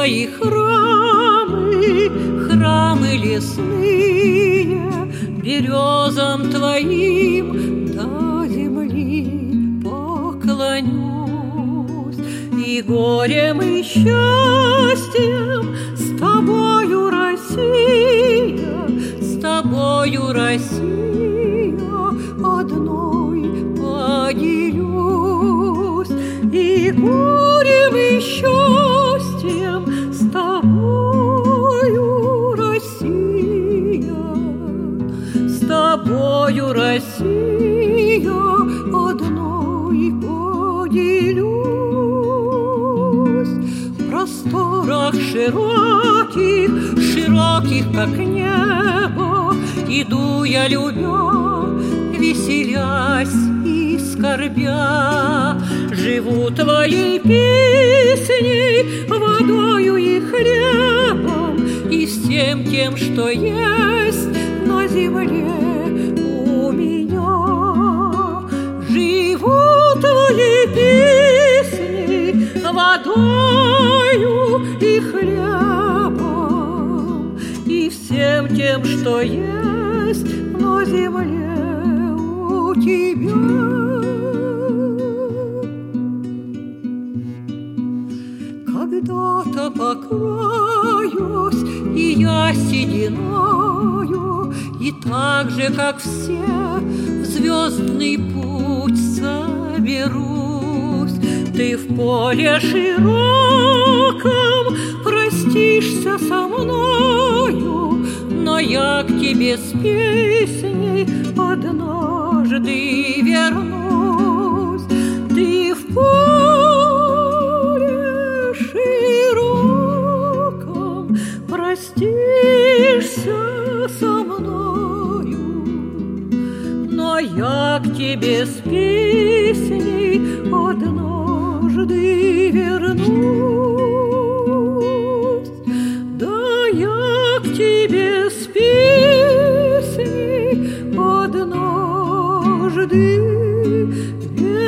твои храмы, храмы лесные, березам твоим до земли поклонюсь. И горем, и счастьем с тобою, Россия, с тобою, Россия, одной поделюсь. И горем, и счастьем с тобою, Россия, с тобою, Россия, одной поделюсь. В просторах широких, широких, как небо, иду я, любя, веселясь и скорбя. Живу твоей песней, водою и хлебом, и всем тем, что есть на земле у меня. Живу твоей песней, водою и хлебом, и всем тем, что есть на земле у тебя. Когда-то покроюсь и я сединою, и так же, как все, в звездный путь соберусь. Ты в поле широком простишься со мною, но я к тебе с песней однажды вернусь. Ты в поле широком простишься со мною, но я к тебе с песней однажды вернусь. Да, я к тебе с песней однажды вернусь.